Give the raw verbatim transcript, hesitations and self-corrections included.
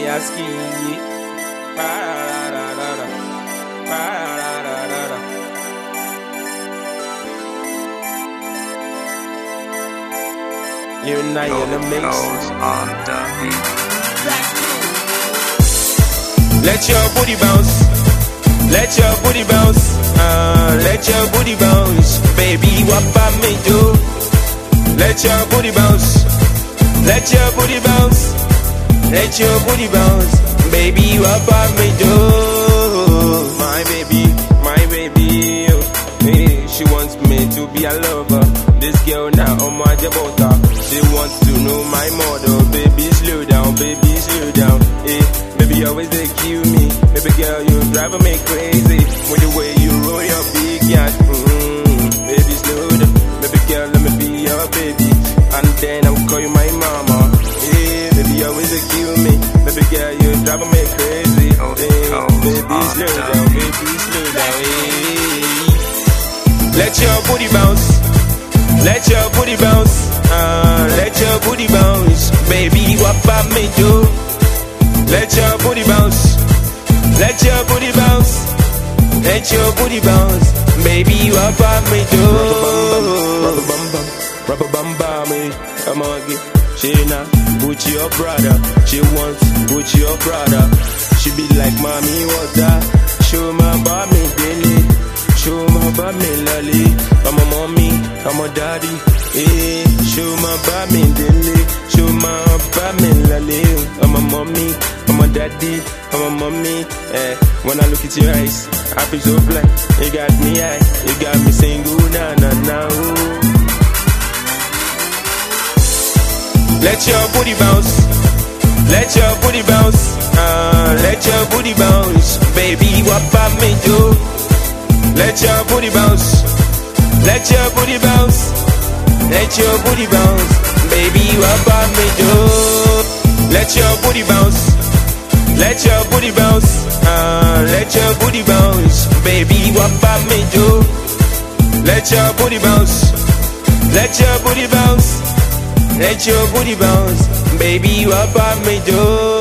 me asking. You and I in the mix. On the beat. Let your booty bounce. Let your booty bounce. Uh, let your booty bounce. Baby, what about me do? Let your booty bounce. Let your booty bounce. Let your booty bounce. Baby, what about me do? My baby, my baby. Oh, hey, she wants me to be a lover. This girl now on my jabota. She wants to know my model. Baby, slow down, baby, slow down. Hey, baby, always they kill me. Baby girl, you driving me crazy. With the way you roll your big yacht. Mm-hmm. Baby, slow down. Baby girl, let me be your baby. And then I'll call you my mama. Hey, baby, always they kill me. Baby girl, you driving me crazy. Hey, baby, slow down, baby, slow down. Hey. Let your booty bounce. Let your booty bounce. Uh, let your booty bounce. Baby, what about me do? Let your booty bounce. Let your booty bounce. Let your booty bounce. Baby, what about me do? Rubber bum bum, rubber bum bum, me. I'm on it. She not Gucci your brother. She wants Gucci your brother. She be like, mommy, what's that? Show my about me daily. Show my about me lolly. I'm a mommy, I'm a daddy. Eh, show my about me daily. Show my about me lolly. I'm a mommy, I'm a daddy. I'm a mommy. Eh, when I look at your eyes, I feel so blind. You got me high, you got me single, na na na. Let your booty bounce. Let your booty bounce. Uh, let your booty bounce. Baby, what about me do? Let your booty bounce. Let your booty bounce. Let your booty bounce. Baby, what about me do? Let your booty bounce. Let your booty bounce. Uh, let your booty bounce. Baby, what about me do? Let your booty bounce. Let your booty bounce. Let your booty bounce. Baby, what about me do?